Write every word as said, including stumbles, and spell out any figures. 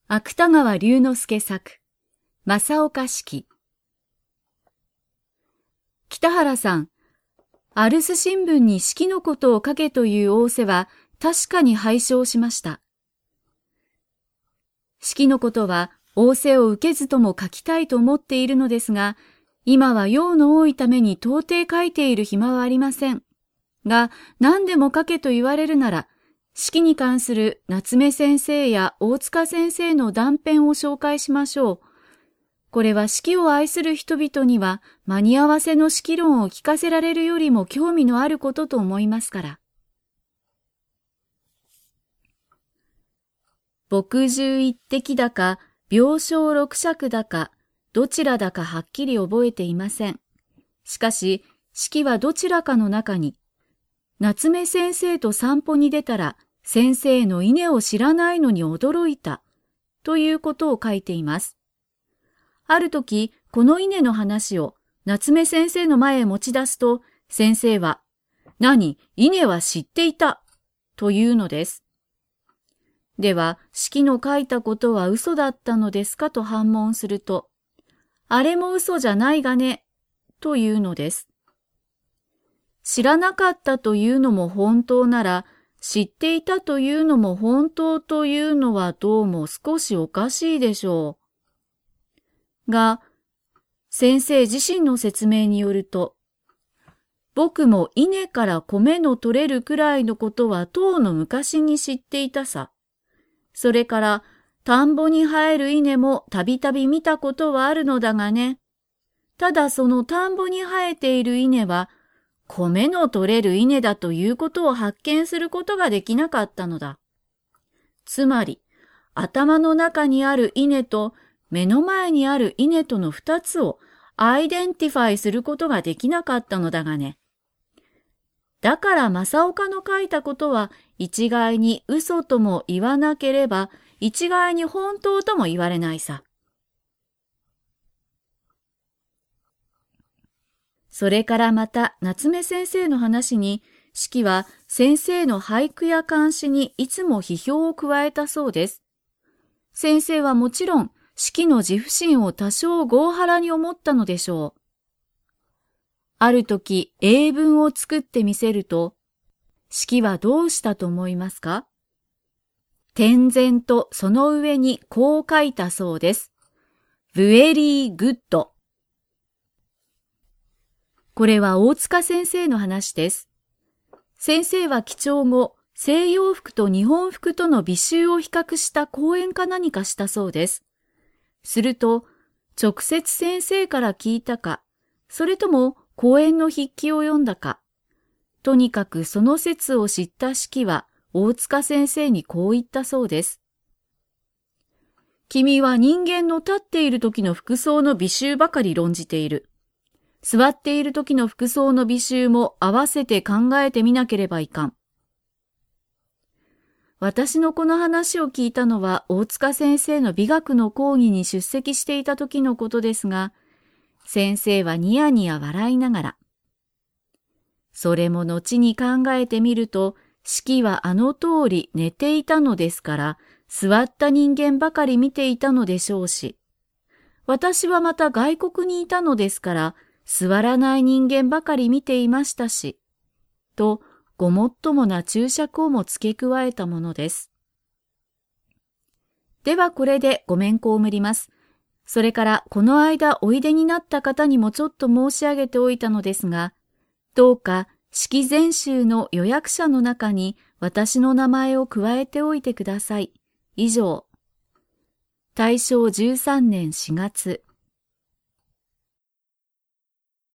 芥川龍之介作、正岡子規。北原さん、アルス新聞に子規のことを書けという仰せは確かに拝聴しました。子規のことは仰せを受けずとも書きたいと思っているのですが、今は用の多いために到底書いている暇はありません。が、何でも書けと言われるなら、子規に関する夏目先生や大塚先生の断片を紹介しましょう。これは子規を愛する人々には間に合わせの子規論を聞かせられるよりも興味のあることと思いますから。墨汁一滴だか、病床六尺だか、どちらだかはっきり覚えていません。しかし、子規はどちらかの中に、夏目先生と散歩に出たら、先生の稲を知らないのに驚いた、ということを書いています。あるとき、この稲の話を夏目先生の前へ持ち出すと、先生は、何、稲は知っていた、というのです。では、子規の書いたことは嘘だったのですかと反問すると、あれも嘘じゃないがね、というのです。知らなかったというのも本当なら、知っていたというのも本当というのはどうも少しおかしいでしょう。が、先生自身の説明によると、僕も稲から米の取れるくらいのことはとうの昔に知っていたさ。それから、田んぼに生える稲もたびたび見たことはあるのだがね。ただその田んぼに生えている稲は、米の取れる稲だということを発見することができなかったのだ。つまり、頭の中にある稲と目の前にある稲との二つをアイデンティファイすることができなかったのだがね。だから正岡の書いたことは一概に嘘とも言わなければ一概に本当とも言われないさ。それからまた夏目先生の話に、子規は先生の俳句や漢詩にいつも批評を加えたそうです。先生はもちろん子規の自負心を多少業腹に思ったのでしょう。ある時英文を作ってみせると、子規はどうしたと思いますか？点然とその上にこう書いたそうです。Very good。これは大塚先生の話です。先生は帰郷後、西洋服と日本服との美醜を比較した講演か何かしたそうです。すると、直接先生から聞いたか、それとも講演の筆記を読んだか、とにかくその説を知った子規は大塚先生にこう言ったそうです。君は人間の立っている時の服装の美醜ばかり論じている。座っている時の服装の美醜も合わせて考えてみなければいかん。私のこの話を聞いたのは大塚先生の美学の講義に出席していた時のことですが、先生はニヤニヤ笑いながら、それも後に考えてみると、子規はあの通り寝ていたのですから、座った人間ばかり見ていたのでしょうし、私はまた外国にいたのですから、座らない人間ばかり見ていましたし、とごもっともな注釈をも付け加えたものです。ではこれでごめんこをむります。それからこの間おいでになった方にもちょっと申し上げておいたのですが、どうか式全集の予約者の中に私の名前を加えておいてください。以上。大正じゅうさんねんしがつ。